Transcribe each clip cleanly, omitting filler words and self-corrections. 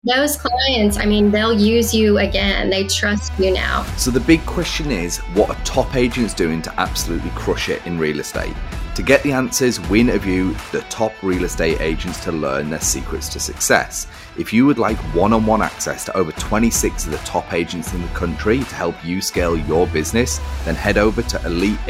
those clients, I mean, they'll use you again. They trust you now. So the big question is, what are top agents doing to absolutely crush it in real estate? To get the answers, we interview the top real estate agents to learn their secrets to success. If you would like one-on-one access to over 26 of the top agents in the country to help you scale your business, then head over to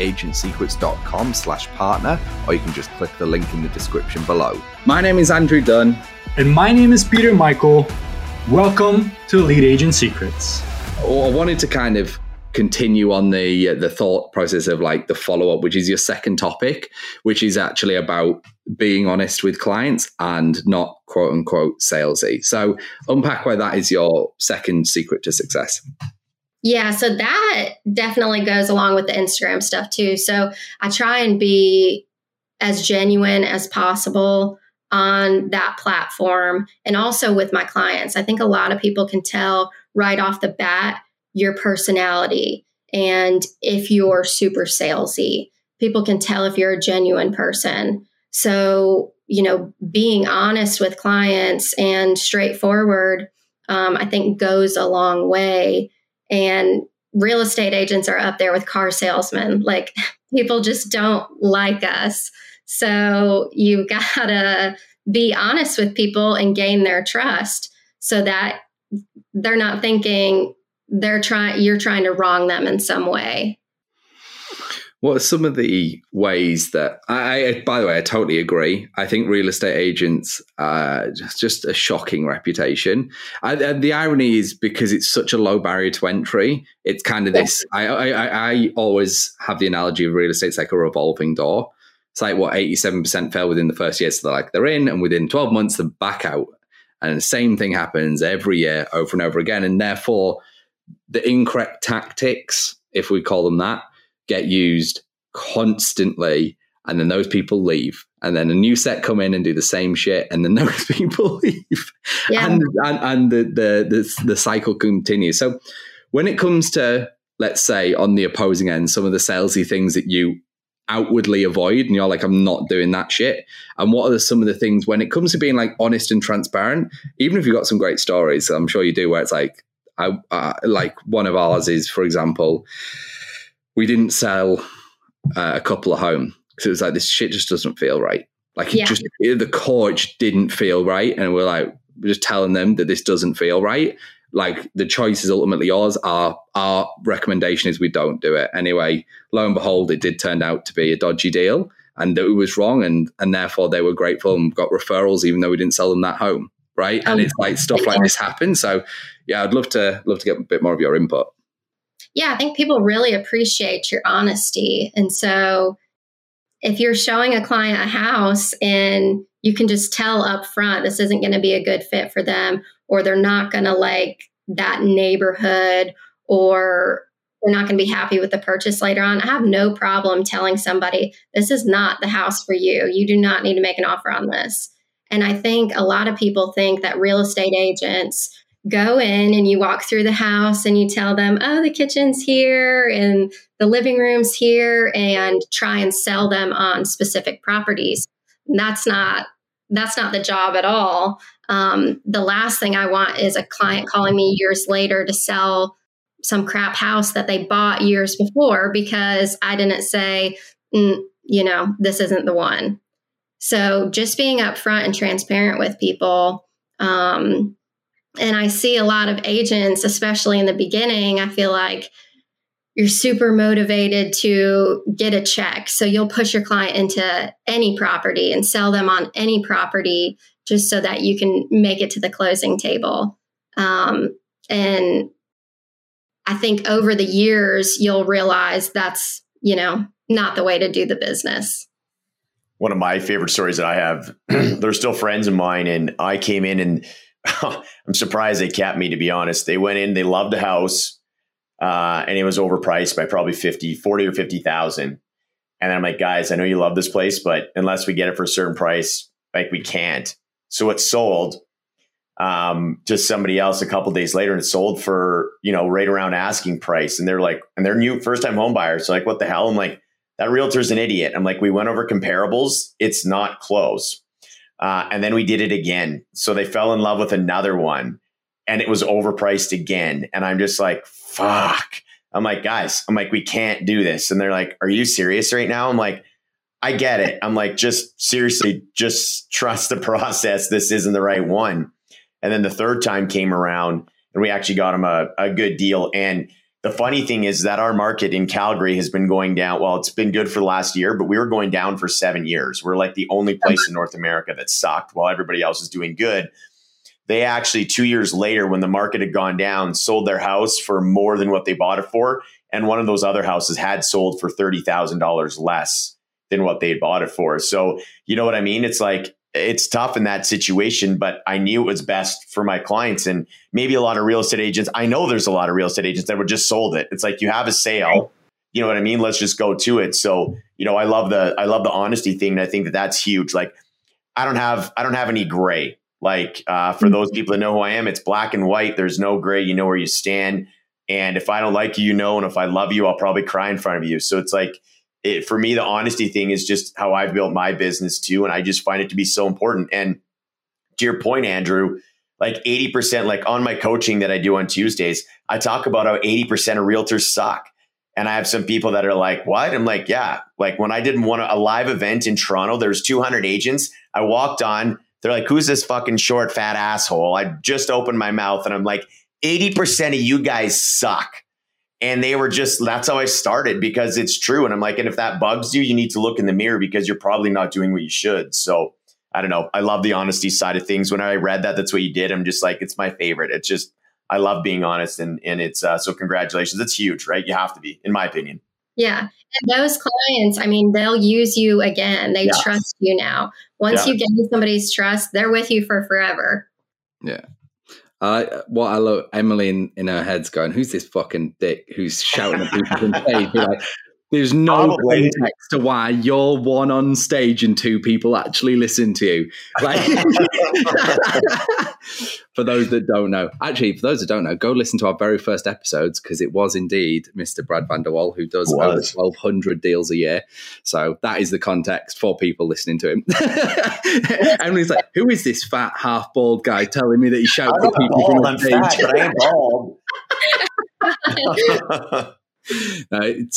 eliteagentsecrets.com/partner, or you can just click the link in the description below. My name is Andrew Dunn. And my name is Peter Michael. Welcome to Elite Agent Secrets. I wanted to kind of continue on the thought process of like the follow-up, which is your second topic, which is actually about being honest with clients and not quote unquote salesy. So unpack why that is your second secret to success. Yeah, so that definitely goes along with the Instagram stuff too. So I try and be as genuine as possible on that platform and also with my clients. I think a lot of people can tell right off the bat your personality. And if you're super salesy, people can tell if you're a genuine person. So, being honest with clients and straightforward, I think goes a long way. And real estate agents are up there with car salesmen. Like, people just don't like us. So you gotta be honest with people and gain their trust so that they're not thinking you're trying to wrong them in some way. What are some of the ways that by the way, I totally agree. I think real estate agents just a shocking reputation. The irony is because it's such a low barrier to entry. It's kind of this. I always have the analogy of real estate. It's like a revolving door. It's like 87% fail within the first year. So they're in, and within 12 months they're back out. And the same thing happens every year over and over again. And therefore, the incorrect tactics, if we call them that, get used constantly, and then those people leave, and then a new set come in and do the same shit, and then those people leave, and the cycle continues. So when it comes to, let's say, on the opposing end, some of the salesy things that you outwardly avoid, and you're like, I'm not doing that shit. And what are some of the things when it comes to being like honest and transparent, even if you've got some great stories, I'm sure you do, where it's like, like one of ours is, for example, we didn't sell a couple of homes because it was like, this shit just doesn't feel right. Like the coach didn't feel right. And we're just telling them that this doesn't feel right. Like, the choice is ultimately yours. Our recommendation is we don't do it. Anyway, lo and behold, it did turn out to be a dodgy deal, and it was wrong. And therefore they were grateful and got referrals, even though we didn't sell them that home. Right. And it's like stuff like this happens. So yeah, I'd love to get a bit more of your input. Yeah, I think people really appreciate your honesty. And so if you're showing a client a house and you can just tell up front, this isn't going to be a good fit for them, or they're not going to like that neighborhood, or they're not going to be happy with the purchase later on, I have no problem telling somebody, this is not the house for you. You do not need to make an offer on this. And I think a lot of people think that real estate agents go in and you walk through the house and you tell them, oh, the kitchen's here and the living room's here, and try and sell them on specific properties. And that's not the job at all. The last thing I want is a client calling me years later to sell some crap house that they bought years before because I didn't say, this isn't the one. So just being upfront and transparent with people. And I see a lot of agents, especially in the beginning, I feel like you're super motivated to get a check. So you'll push your client into any property and sell them on any property just so that you can make it to the closing table. And I think over the years, you'll realize that's, not the way to do the business. One of my favorite stories that I have, they're still friends of mine, and I came in and I'm surprised they kept me, to be honest. They went in, they loved the house, and it was overpriced by probably 40 or 50,000. And then I'm like, guys, I know you love this place, but unless we get it for a certain price, like, we can't. So it sold to somebody else a couple of days later, and it sold for, right around asking price. And they're like, and they're new first time home buyers. So like, what the hell? I'm like, that realtor's an idiot. I'm like, we went over comparables. It's not close. And then we did it again. So they fell in love with another one. and it was overpriced again. And I'm just like, fuck. I'm like, guys, we can't do this. And they're like, are you serious right now? I'm like, I get it. I'm like, just seriously, just trust the process. This isn't the right one. And then the third time came around and we actually got him a good deal. And the funny thing is that our market in Calgary has been going down. Well, it's been good for the last year, but we were going down for 7 years. We're like the only place in North America that sucked while everybody else is doing good. They actually 2 years later, when the market had gone down, sold their house for more than what they bought it for. And one of those other houses had sold for $30,000 less than what they had bought it for. So you know what I mean? It's like, it's tough in that situation, but I knew it was best for my clients. And maybe a lot of real estate agents, I know there's a lot of real estate agents that would just sold it. It's like, you have a sale, you know what I mean? Let's just go to it. So, you know, I love the honesty thing. And I think that that's huge. Like, I don't have any gray. Like, for those people that know who I am, it's black and white. There's no gray. You know where you stand. And if I don't like you, you know, and if I love you, I'll probably cry in front of you. So it's like, for me, the honesty thing is just how I've built my business too. And I just find it to be so important. And to your point, Andrew, like 80%, like on my coaching that I do on Tuesdays, I talk about how 80% of realtors suck. And I have some people that are like, what? I'm like, yeah. Like when I did a live event in Toronto, there's 200 agents. I walked on, they're like, who's this fucking short, fat asshole? I just opened my mouth and I'm like, 80% of you guys suck. And they were just, that's how I started, because it's true. And I'm like, and if that bugs you, you need to look in the mirror because you're probably not doing what you should. So I don't know. I love the honesty side of things. When I read that, that's what you did. I'm just like, it's my favorite. It's just, I love being honest. And it's, so congratulations. It's huge, right? You have to be, in my opinion. Yeah. And those clients, I mean, they'll use you again. They trust you now. Once you gain somebody's trust, they're with you for forever. Yeah. What I love, Emily in her head's going, who's this fucking dick who's shouting at people on stage? Like, there's no context to why you're one on stage and two people actually listen to you. Like, for those that don't know, go listen to our very first episodes, because it was indeed Mr. Brad van der Wal who does over 1,200 deals a year. So that is the context for people listening to him. Emily's like, who is this fat, half-bald guy telling me that he shouts at people from on stage? Fat, but I am bald. No,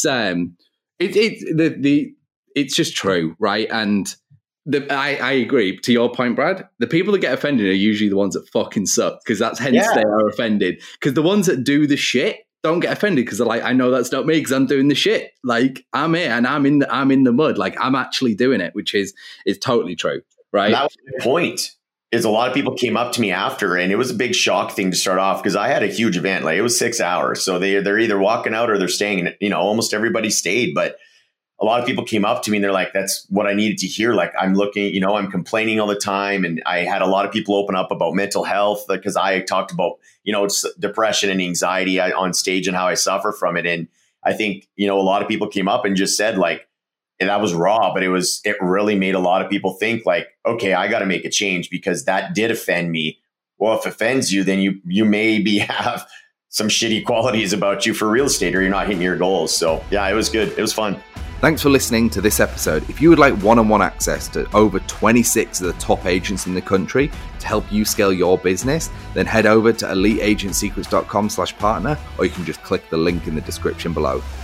it's just true, right? And I agree. To your point, Brad, the people that get offended are usually the ones that fucking suck, because that's hence they are offended. Because the ones that do the shit don't get offended because they're like, I know that's not me because I'm doing the shit. Like, I'm here and I'm in the mud. Like, I'm actually doing it, which is totally true, right? And that was the point. Is a lot of people came up to me after, and it was a big shock thing to start off, because I had a huge event. Like, it was 6 hours. So they're either walking out or they're staying. And, you know, almost everybody stayed. But a lot of people came up to me and they're like, that's what I needed to hear. Like, I'm looking, you know, I'm complaining all the time. And I had a lot of people open up about mental health, because I talked about, you know, it's depression and anxiety on stage and how I suffer from it. And I think, you know, a lot of people came up and just said, like, and that was raw, but it really made a lot of people think, like, okay, I got to make a change because that did offend me. Well, if it offends you, then you maybe have some shitty qualities about you for real estate, or you're not hitting your goals. So yeah, it was good. It was fun. Thanks for listening to this episode. If you would like one-on-one access to over 26 of the top agents in the country to help you scale your business, then head over to eliteagentsecrets.com/partner, or you can just click the link in the description below.